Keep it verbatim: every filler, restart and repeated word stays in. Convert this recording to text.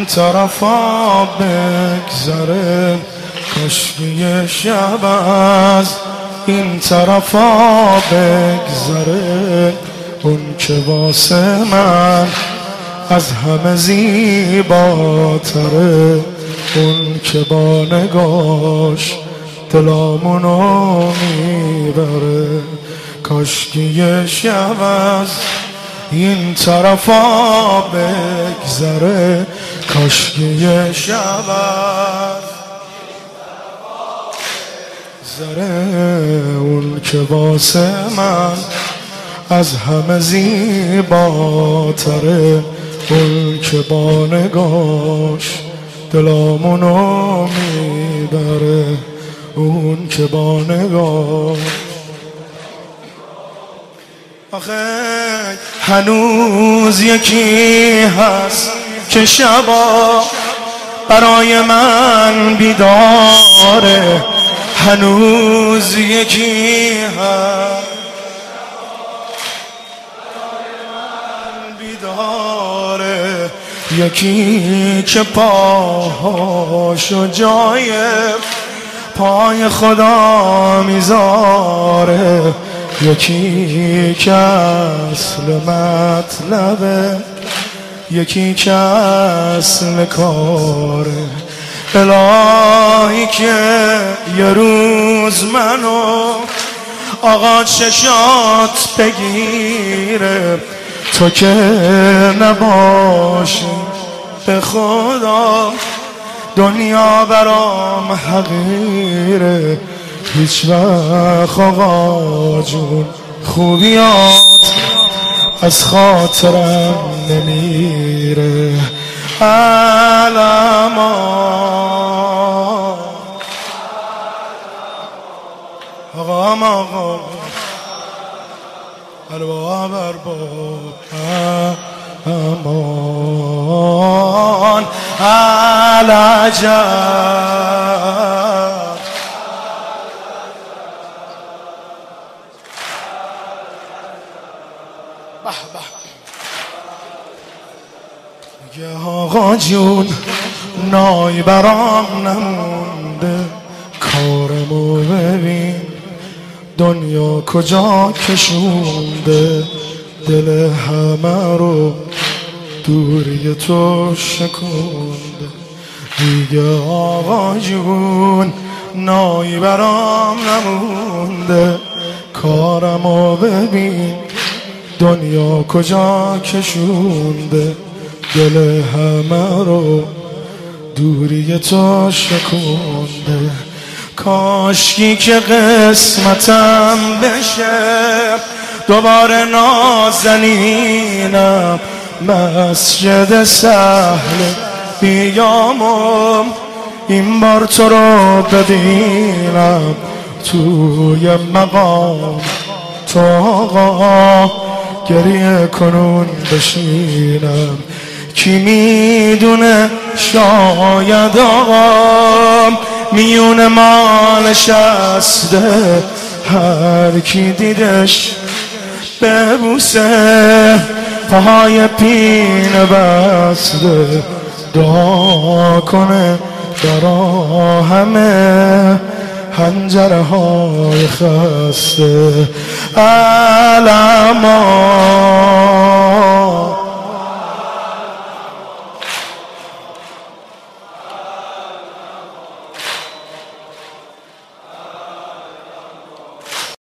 این طرفا بگذره کاشکی شب از این طرفا بگذره، اون که واسه من از همه زیباتره، اون که با نگاش دلامونو میبره. کاشکی شب از این طرفا بگذره، کاشکی شب از بگذره، اون که واسه من از همه زیباتره، اون که با نگاش دلامونو میبره، اون که با نگاش. آخه هنوز یکی هست که شبا برای من بیداره، هنوز یکی هست بیداره، یکی که پاهاشو جای پای خدا میذاره، یکی که اصل مطلبه، یکی که اصل کاره. الهی که یه روز منو آقا چشات بگیره، تو که نباشی به خدا دنیا برام حقیره. هیچ وقت آقا جون خوبیات از خاطرم نمیره. علما آقا آقا الوا برباب امان العجب. یه آقا جون نای برام نمونده، کارمو ببین دنیا کجا کشونده، دل همه رو دوری تو شکونده. دیگه آقا جون نای برام نمونده، کارمو ببین دنیا کجا کشونده، دل همه رو دوری تو شکونده. کاشکی که قسمتم بشه دوباره نازنینم، مسجد سهل بیامم این بار تو رو ببینم، توی مقام تو آقا گریه کنون بشینم. کی میدونه شاید آقا میون ما نشسته، هر کی دیدش ببوسه پاهای پینه بسته، دعا کنه برا همه حنجره های خسته. علما